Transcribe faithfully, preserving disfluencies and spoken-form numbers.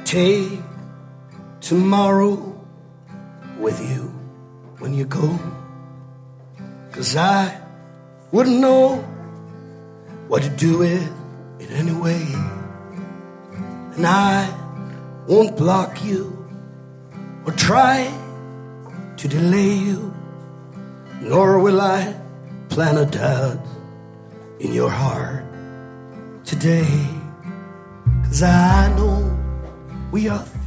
take tomorrow with you when you go, 'cause I wouldn't know what to do with it anyway. And I won't block you or try to delay you, nor will I plant a doubt in your heart today, 'cause I know we are